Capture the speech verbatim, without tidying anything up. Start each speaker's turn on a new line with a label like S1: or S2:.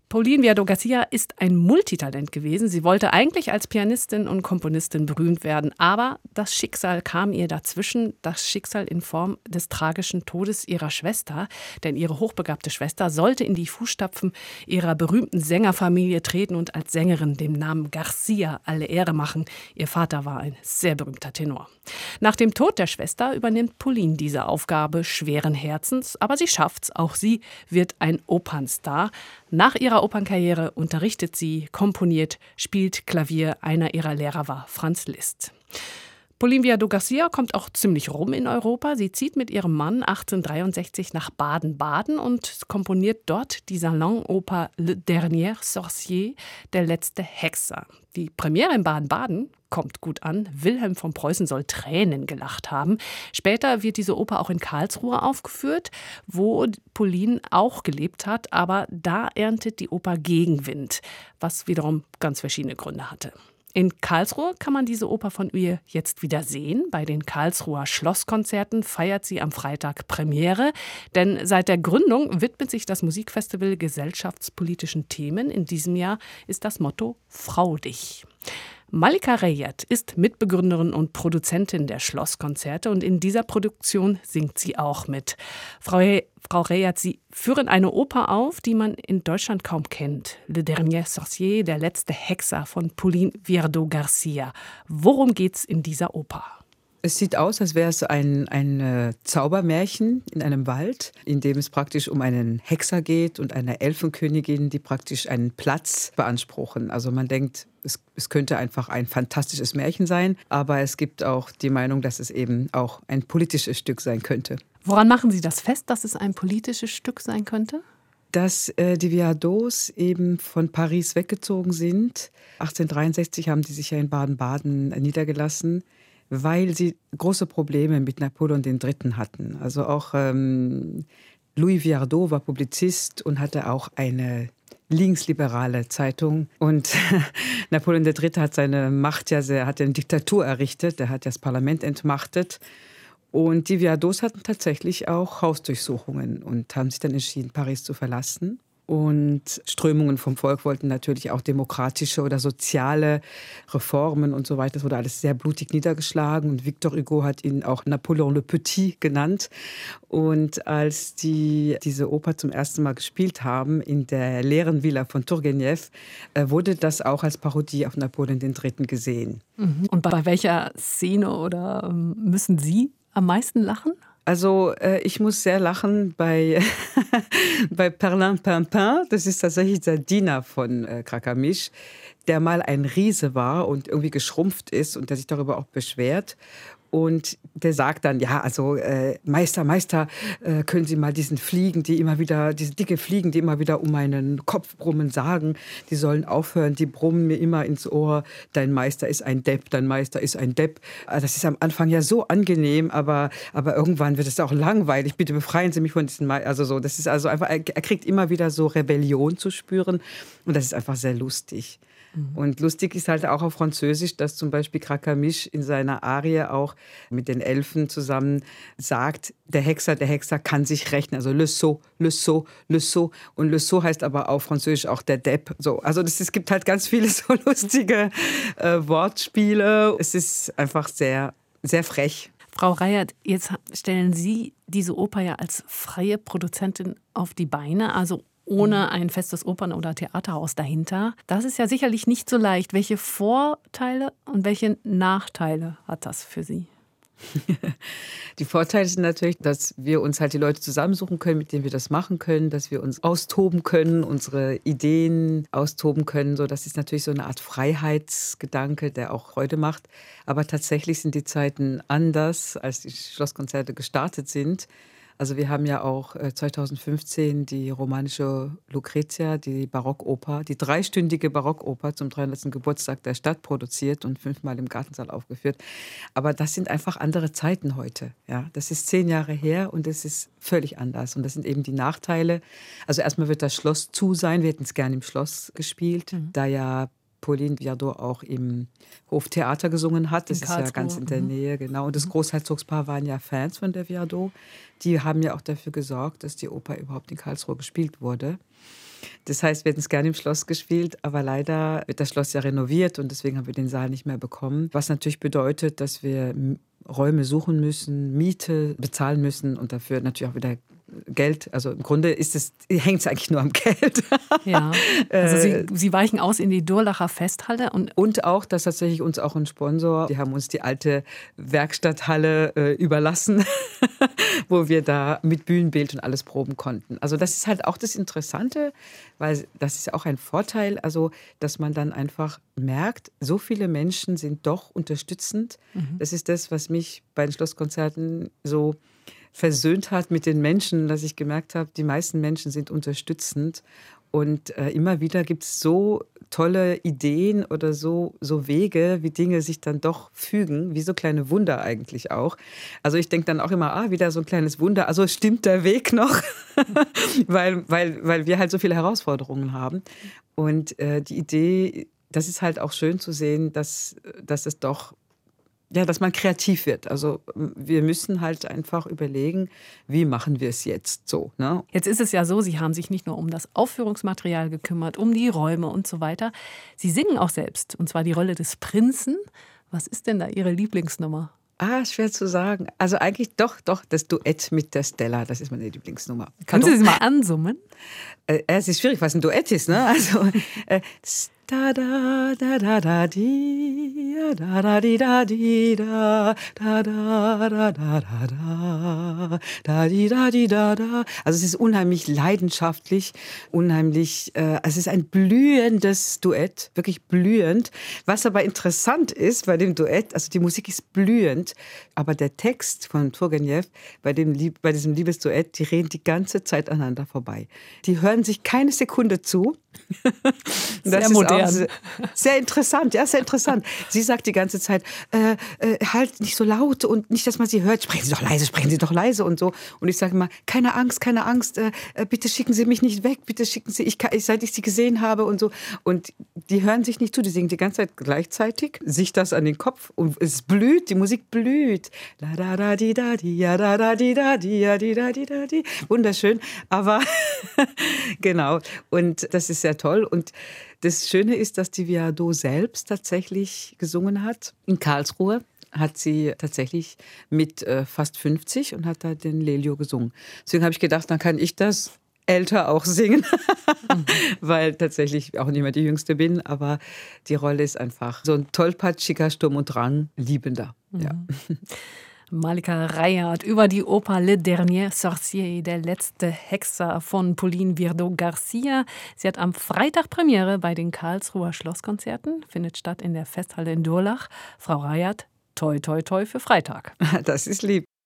S1: Pauline Viardot-Garcia ist ein Multitalent gewesen. Sie wollte eigentlich als Pianistin und Komponistin berühmt werden, aber das Schicksal kam ihr dazwischen, das Schicksal in Form des tragischen Todes ihrer Schwester. Denn ihre hochbegabte Schwester sollte in die Fußstapfen ihrer berühmten Sängerfamilie treten und als Sängerin dem Namen Garcia alle Ehre machen. Ihr Vater war ein sehr berühmter Tenor. Nach dem Tod der Schwester übernimmt Pauline diese Aufgabe schweren Herzens, aber sie schafft's. Auch sie wird ein Opernstar. Nach ihrer Opernkarriere unterrichtet sie, komponiert, spielt Klavier. Einer ihrer Lehrer war Franz Liszt. Pauline Viardot-Garcia kommt auch ziemlich rum in Europa. Sie zieht mit ihrem Mann achtzehnhundertdreiundsechzig nach Baden-Baden und komponiert dort die Salonoper Le Dernier Sorcier, der letzte Hexer. Die Premiere in Baden-Baden kommt gut an. Wilhelm von Preußen soll Tränen gelacht haben. Später wird diese Oper auch in Karlsruhe aufgeführt, wo Pauline auch gelebt hat. Aber da erntet die Oper Gegenwind, was wiederum ganz verschiedene Gründe hatte. In Karlsruhe kann man diese Oper von ihr jetzt wieder sehen. Bei den Karlsruher Schlosskonzerten feiert sie am Freitag Premiere. Denn seit der Gründung widmet sich das Musikfestival gesellschaftspolitischen Themen. In diesem Jahr ist das Motto Frau dich. Malika Reyert ist Mitbegründerin und Produzentin der Schlosskonzerte und in dieser Produktion singt sie auch mit. Frau, He- Frau Reyert, Sie führen eine Oper auf, die man in Deutschland kaum kennt. Le Dernier Sorcier, der letzte Hexer von Pauline Viardot-Garcia. Worum geht's in dieser Oper?
S2: Es sieht aus, als wäre es ein, ein äh, Zaubermärchen in einem Wald, in dem es praktisch um einen Hexer geht und eine Elfenkönigin, die praktisch einen Platz beanspruchen. Also man denkt, es, es könnte einfach ein fantastisches Märchen sein, aber es gibt auch die Meinung, dass es eben auch ein politisches Stück sein könnte.
S1: Woran machen Sie das fest, dass es ein politisches Stück sein könnte?
S2: Dass äh, die Viardots eben von Paris weggezogen sind. achtzehnhundertdreiundsechzig haben die sich ja in Baden-Baden niedergelassen, weil sie große Probleme mit Napoleon der Dritte hatten. Also auch ähm, Louis Viardot war Publizist und hatte auch eine linksliberale Zeitung. Und Napoleon der Dritte hat seine Macht ja sehr, hat eine Diktatur errichtet, er hat das Parlament entmachtet. Und die Viardots hatten tatsächlich auch Hausdurchsuchungen und haben sich dann entschieden, Paris zu verlassen. Und Strömungen vom Volk wollten natürlich auch demokratische oder soziale Reformen und so weiter. Das wurde alles sehr blutig niedergeschlagen. Und Victor Hugo hat ihn auch Napoléon le Petit genannt. Und als die diese Oper zum ersten Mal gespielt haben in der leeren Villa von Turgenev, wurde das auch als Parodie auf Napoleon den Dritten gesehen.
S1: Und bei welcher Szene oder müssen Sie am meisten lachen?
S2: Also äh, ich muss sehr lachen bei, bei Perlin Pimpin. Das ist tatsächlich der Diener von äh, Krakamisch, der mal ein Riese war und irgendwie geschrumpft ist und der sich darüber auch beschwert. Und der sagt dann, ja, also äh, Meister, Meister, äh, können Sie mal diesen Fliegen, die immer wieder, diese dicke Fliegen, die immer wieder um meinen Kopf brummen, sagen, die sollen aufhören, die brummen mir immer ins Ohr, dein Meister ist ein Depp, dein Meister ist ein Depp. Das ist am Anfang ja so angenehm, aber, aber irgendwann wird es auch langweilig. Bitte befreien Sie mich von diesen Meister. Also so, das ist also einfach, er kriegt immer wieder so Rebellion zu spüren und das ist einfach sehr lustig. Und lustig ist halt auch auf Französisch, dass zum Beispiel Krakamisch in seiner Arie auch mit den Elfen zusammen sagt, der Hexer, der Hexer kann sich rächen. Also le sot, le sot, le sot. Und le sot heißt aber auf Französisch auch der Depp. So, also das, es gibt halt ganz viele so lustige äh, Wortspiele. Es ist einfach sehr, sehr frech.
S1: Frau Reyert, jetzt stellen Sie diese Oper ja als freie Produzentin auf die Beine, also ohne ein festes Opern- oder Theaterhaus dahinter. Das ist ja sicherlich nicht so leicht. Welche Vorteile und welche Nachteile hat das für Sie?
S2: Die Vorteile sind natürlich, dass wir uns halt die Leute zusammensuchen können, mit denen wir das machen können, dass wir uns austoben können, unsere Ideen austoben können. So, das ist natürlich so eine Art Freiheitsgedanke, der auch Freude macht. Aber tatsächlich sind die Zeiten anders, als die Schlosskonzerte gestartet sind. Also wir haben ja auch zweitausendfünfzehn die romanische Lucretia, die Barockoper, die dreistündige Barockoper zum dreihundertsten Geburtstag der Stadt produziert und fünfmal im Gartensaal aufgeführt. Aber das sind einfach andere Zeiten heute. Ja, das ist zehn Jahre her und es ist völlig anders. Und das sind eben die Nachteile. Also erstmal wird das Schloss zu sein. Wir hätten es gerne im Schloss gespielt, mhm. da ja Pauline Viardot auch im Hoftheater gesungen hat. Das ist ja ganz in der mhm. Nähe, genau. Und das Großherzogspaar waren ja Fans von der Viardot. Die haben ja auch dafür gesorgt, dass die Oper überhaupt in Karlsruhe gespielt wurde. Das heißt, wir hätten es gerne im Schloss gespielt, aber leider wird das Schloss ja renoviert und deswegen haben wir den Saal nicht mehr bekommen. Was natürlich bedeutet, dass wir Räume suchen müssen, Miete bezahlen müssen und dafür natürlich auch wieder Geld. Also im Grunde ist es, hängt es eigentlich nur am Geld.
S1: Ja, also Sie, Sie weichen aus in die Durlacher Festhalle. Und,
S2: und auch, dass tatsächlich uns auch ein Sponsor, die haben uns die alte Werkstatthalle äh, überlassen, wo wir da mit Bühnenbild und alles proben konnten. Also das ist halt auch das Interessante, weil das ist auch ein Vorteil, also dass man dann einfach merkt, so viele Menschen sind doch unterstützend. Mhm. Das ist das, was mich bei den Schlosskonzerten so versöhnt hat mit den Menschen, dass ich gemerkt habe, die meisten Menschen sind unterstützend und äh, immer wieder gibt es so tolle Ideen oder so, so Wege, wie Dinge sich dann doch fügen, wie so kleine Wunder eigentlich auch. Also ich denke dann auch immer, ah, wieder so ein kleines Wunder, also stimmt der Weg noch, weil, weil, weil wir halt so viele Herausforderungen haben und äh, die Idee, das ist halt auch schön zu sehen, dass, dass es doch Ja, dass man kreativ wird. Also wir müssen halt einfach überlegen, wie machen wir es jetzt so. Ne?
S1: Jetzt ist es ja so, Sie haben sich nicht nur um das Aufführungsmaterial gekümmert, um die Räume und so weiter. Sie singen auch selbst, und zwar die Rolle des Prinzen. Was ist denn da Ihre Lieblingsnummer?
S2: Ah, schwer zu sagen. Also eigentlich doch, doch, das Duett mit der Stella, das ist meine Lieblingsnummer.
S1: Können Sie es mal ansummen?
S2: Äh, es ist schwierig, was ein Duett ist, ne? Also äh, da da da da da di da da di da di da da da da da da da di da di da da. Also es ist unheimlich leidenschaftlich, unheimlich. Äh, es ist ein blühendes Duett, wirklich blühend. Was aber interessant ist bei dem Duett, also die Musik ist blühend, aber der Text von Turgenev bei dem bei diesem Liebesduett, die reden die ganze Zeit aneinander vorbei. Die hören sich keine Sekunde zu.
S1: Das sehr modern.
S2: Sehr, sehr interessant, ja, sehr interessant. Sie sagt die ganze Zeit, äh, äh, halt nicht so laut und nicht, dass man sie hört. Sprechen Sie doch leise, sprechen Sie doch leise und so. Und ich sage immer, keine Angst, keine Angst, äh, bitte schicken Sie mich nicht weg, bitte schicken Sie, ich, seit ich Sie gesehen habe und so. Und die hören sich nicht zu, die singen die ganze Zeit gleichzeitig, sich das an den Kopf und es blüht, die Musik blüht. La da da di da di ja da da di da di ja di da di da di. Wunderschön, aber genau. Und das ist sehr toll. Und das Schöne ist, dass die Viardot selbst tatsächlich gesungen hat. In Karlsruhe hat sie tatsächlich mit äh, fast fünfzig und hat da den Lelio gesungen. Deswegen habe ich gedacht, dann kann ich das älter auch singen, mhm. weil tatsächlich auch nicht mehr die Jüngste bin. Aber die Rolle ist einfach so ein tollpatschiger Sturm- und Drang-Liebender. Mhm. Ja.
S1: Malika Reichert über die Oper Le Dernier Sorcier, der letzte Hexer von Pauline Viardot-Garcia. Sie hat am Freitag Premiere bei den Karlsruher Schlosskonzerten, findet statt in der Festhalle in Durlach. Frau Reichert, toi toi toi für Freitag.
S2: Das ist lieb.